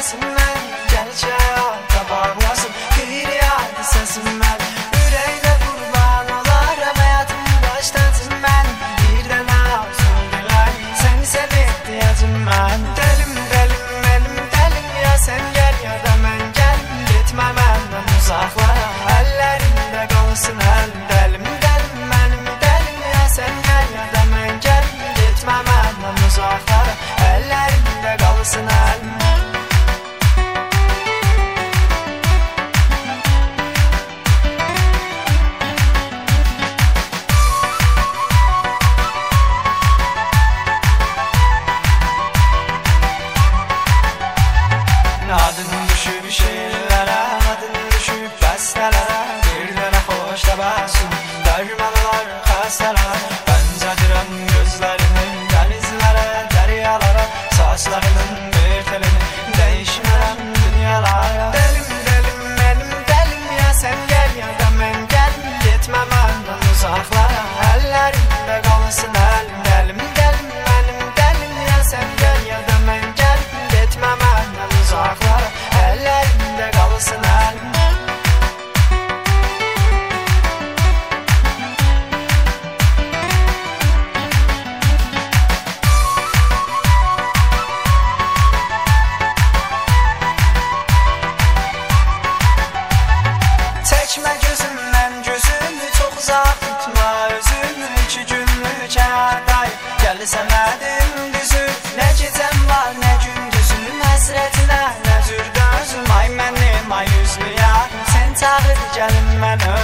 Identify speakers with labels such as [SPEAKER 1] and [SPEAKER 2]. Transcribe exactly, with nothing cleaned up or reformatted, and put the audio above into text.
[SPEAKER 1] gelsin mən, gəl həyata bağlasın bir yad səsin mən. Ürəkdə qurban olaram, həyatım başlasın mən. Bir dənə arzu dilək, səni sevib deyəcəm mən. Dəlim, dəlim, mənim dəlim, ya sən gəl ya da mən gəl. Getmə məndən uzaqlara, əllərində qalsın əlim. Dəlim, dəlim, mənim dəlim, ya sən gəl ya da mən gəl. Getmə məndən uzaqlara, əllərində qalsın əlim. Adın düşüb şiirlərə, adın düşüb bəstələrə. Bir dənə xoş təbəssüm, dərman olar xəstələrə. Bəncədirəm gözlərinin dənizlərə, dəryalara. Saçlarının bir telini, dəyişmərəm dünyalara. Dəlim, dəlim, mənim dəlim, ya sən gəl ya da mən gəl. Getmə məndən uzaqlara, əllərində qalsın əlim. Dəlim, dəlim, mənim dəlim, ya sən gəl ya da mən gəl. Getmə məndən uzaqlara, əllərində qalsın əlim. Çəkmə gözümdən gözünü, çox uzaq tutma özünü. İki günlük həyatdayım, gəlsən mənim düzüm. Nə gecəm var, nə gündüzüm, həsrətinə nə cür dözüm. Ay mənim, ay üzlü yarım, sən çağır gəlin mən